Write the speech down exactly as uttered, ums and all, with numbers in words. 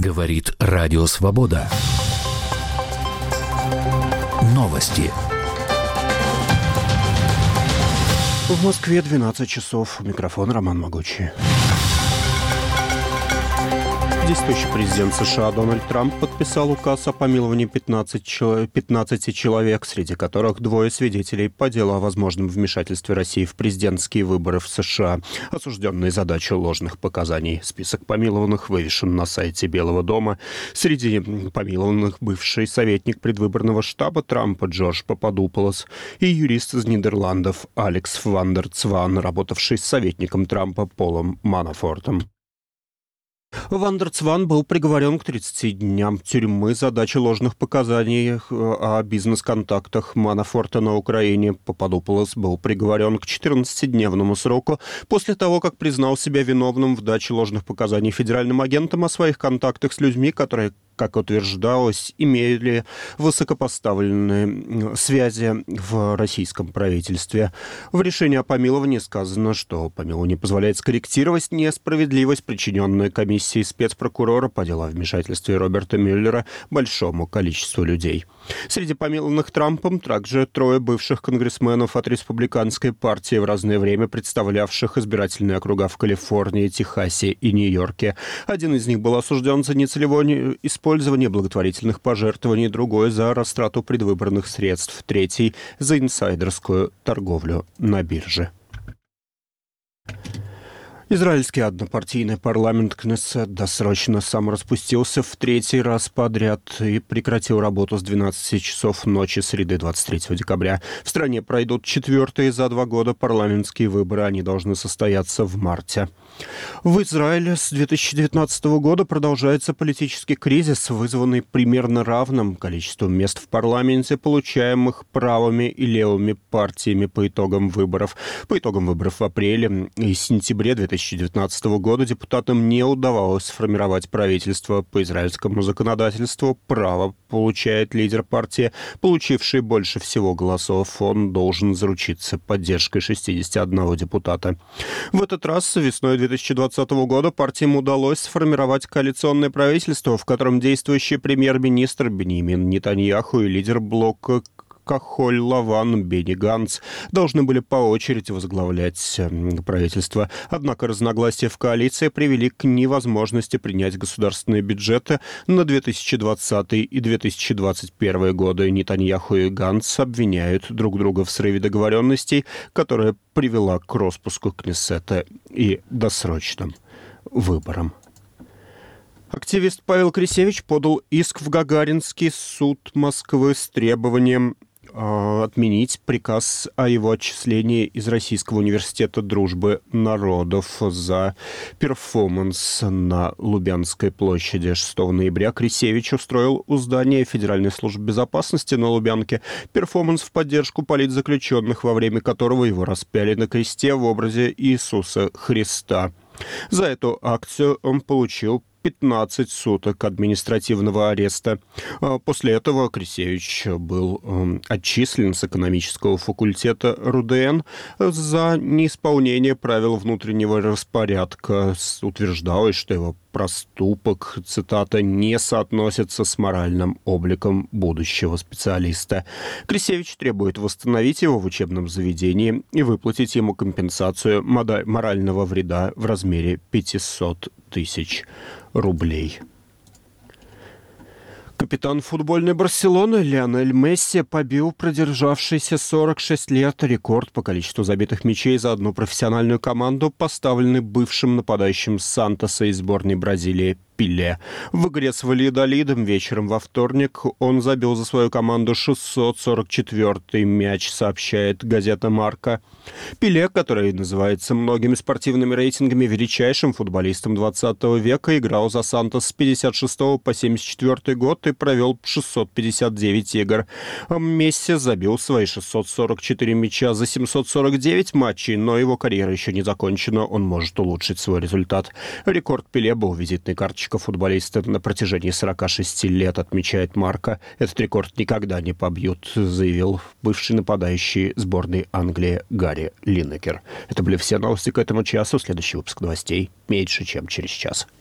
Говорит Радио Свобода. Новости. В Москве двенадцать часов. Микрофон Роман Могучий. Действующий президент США Дональд Трамп подписал указ о помиловании пятнадцати человек, среди которых двое свидетелей по делу о возможном вмешательстве России в президентские выборы в США, осужденные за дачу ложных показаний. Список помилованных вывешен на сайте Белого дома. Среди помилованных бывший советник предвыборного штаба Трампа Джордж Пападополос и юрист из Нидерландов Алекс ван дер Цван, работавший с советником Трампа Полом Манафортом. Ван дер Цван был приговорен к тридцати дням тюрьмы за дачу ложных показаний о бизнес-контактах Манафорта на Украине. Пападополос был приговорен к четырнадцатидневному сроку после того, как признал себя виновным в даче ложных показаний федеральным агентам о своих контактах с людьми, которые, как утверждалось, имели высокопоставленные связи в российском правительстве. В решении о помиловании сказано, что помилование позволяет скорректировать несправедливость, причиненную комиссией спецпрокурора по делу о вмешательстве Роберта Мюллера большому количеству людей. Среди помилованных Трампом также трое бывших конгрессменов от республиканской партии, в разное время представлявших избирательные округа в Калифорнии, Техасе и Нью-Йорке. Один из них был осужден за нецелевое использование благотворительных пожертвований, другой за растрату предвыборных средств, третий за инсайдерскую торговлю на бирже. Израильский однопартийный парламент Кнессет досрочно самораспустился в третий раз подряд и прекратил работу с двенадцати часов ночи среды двадцать третьего декабря. В стране пройдут четвертые за два года парламентские выборы. Они должны состояться в марте. В Израиле с две тысячи девятнадцатого года продолжается политический кризис, вызванный примерно равным количеством мест в парламенте, получаемых правыми и левыми партиями по итогам выборов. По итогам выборов в апреле и сентябре две тысячи девятнадцатого года депутатам не удавалось сформировать правительство. По израильскому законодательству право получает лидер партии, получивший больше всего голосов. Он должен заручиться поддержкой шестидесяти одного депутата. В этот раз весной две тысячи двадцатого года партиям удалось сформировать коалиционное правительство, в котором действующий премьер-министр Биньямин Нетаньяху и лидер блока Кахоль-Лаван Бенни Ганц должны были по очереди возглавлять правительство. Однако разногласия в коалиции привели к невозможности принять государственные бюджеты на две тысячи двадцатый и две тысячи двадцать первый годы. Нетаньяху и Ганц обвиняют друг друга в срыве договоренностей, которая привела к распуску Кнессета и досрочным выборам. Активист Павел Крисевич подал иск в Гагаринский суд Москвы с требованием отменить приказ о его отчислении из Российского университета дружбы народов за перформанс на Лубянской площади. шестого ноября Крисевич устроил у здания Федеральной службы безопасности на Лубянке перформанс в поддержку политзаключенных, во время которого его распяли на кресте в образе Иисуса Христа. За эту акцию он получил пятнадцать суток административного ареста. После этого Крисевич был отчислен с экономического факультета РУДН за неисполнение правил внутреннего распорядка. Утверждалось, что его проступок, цитата, «не соотносится с моральным обликом будущего специалиста». Крисевич требует восстановить его в учебном заведении и выплатить ему компенсацию морального вреда в размере пятьсот тысяч рублей. Капитан футбольной Барселоны Лионель Месси побил продержавшийся сорок шесть лет рекорд по количеству забитых мячей за одну профессиональную команду, поставленный бывшим нападающим Сантоса из сборной Бразилии Пеле. В игре с Вальядолидом вечером во вторник он забил за свою команду шестьсот сорок четвёртый мяч, сообщает газета «Марка». Пеле, который называется многими спортивными рейтингами величайшим футболистом двадцатого века, играл за Сантос с пятьдесят шестого по семьдесят четвёртый год и провел шестьсот пятьдесят девять игр. Месси забил свои шестьсот сорок четыре мяча за семьсот сорок девять матчей, но его карьера еще не закончена, он может улучшить свой результат. Рекорд Пеле был визитной карточкой футболиста на протяжении сорока шести лет, отмечает Марка. Этот рекорд никогда не побьют, заявил бывший нападающий сборной Англии Гарри Линекер. Это были все новости к этому часу. Следующий выпуск новостей меньше, чем через час.